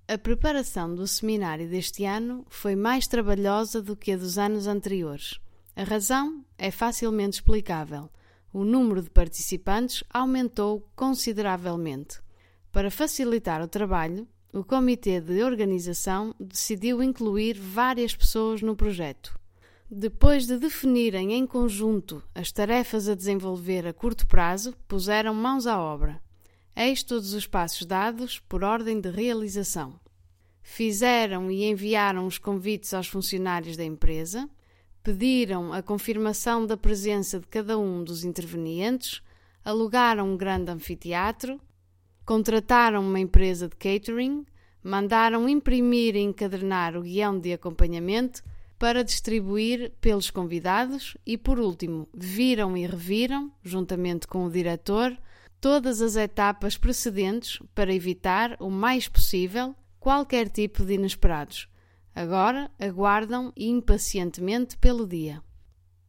A preparação do seminário deste ano foi mais trabalhosa do que a dos anos anteriores. A razão é facilmente explicável. O número de participantes aumentou consideravelmente. Para facilitar o trabalho, o Comitê de Organização decidiu incluir várias pessoas no projeto. Depois de definirem em conjunto as tarefas a desenvolver a curto prazo, puseram mãos à obra. Eis todos os passos dados por ordem de realização. Fizeram e enviaram os convites aos funcionários da empresa, pediram a confirmação da presença de cada um dos intervenientes, alugaram um grande anfiteatro, contrataram uma empresa de catering, mandaram imprimir e encadernar o guião de acompanhamento para distribuir pelos convidados e, por último, viram e reviram, juntamente com o diretor, todas as etapas precedentes para evitar o mais possível qualquer tipo de inesperados. Agora aguardam impacientemente pelo dia.